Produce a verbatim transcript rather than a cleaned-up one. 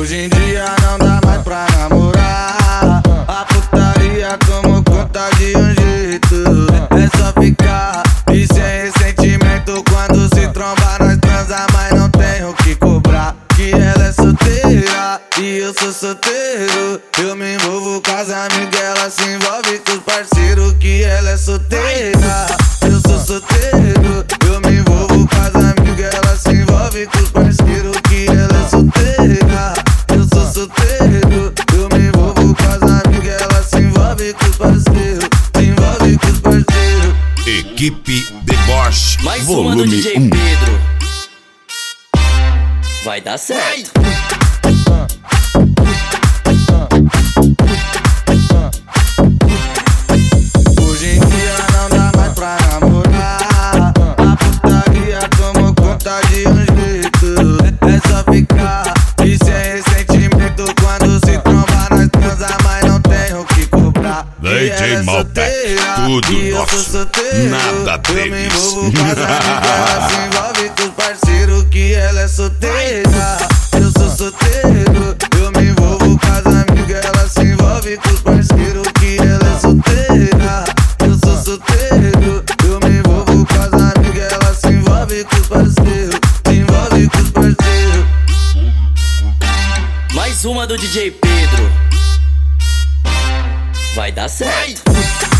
Hoje em dia não dá mais pra namorar. A putaria tomou conta de um jeito. É só ficar e sem ressentimento. Quando se trombar nós transa, mas não tem o que cobrar. Que ela é solteira e eu sou solteiro. Eu me envolvo com as amigas, ela se envolve com os parceiros. Que ela é solteira, eu sou solteiro. Eu me envolvo com as amigas, ela se envolve com os parceiros. Que ela é solteira, eu sou solteiro. Eu me envolvo com as amigas, ela se envolve com os parceiros. Se envolve com os parceiros. Equipe Deboche, Mais volume uma do D J um. Pedro. Vai dar certo. Hoje em dia não dá mais pra namorar. A putaria tomou conta de um jeito. É só ficar e sem ressentimento. Quando se trombar nós transa, mas não tem o que cobrar. D J Malbec, tudo e eu sou nosso, solteiro. nada Eu me deles. envolvo com as amigas, ela se envolve com os parceiros. Que ela é solteira, eu sou solteiro. Eu me envolvo com as amigas, ela se envolve com os parceiros. Que ela é solteira, eu sou solteiro. Eu me envolvo com as amigas, ela se envolve com os parceiros. Se envolve com os parceiros. Mais uma do D J Pedro. Vai dar certo.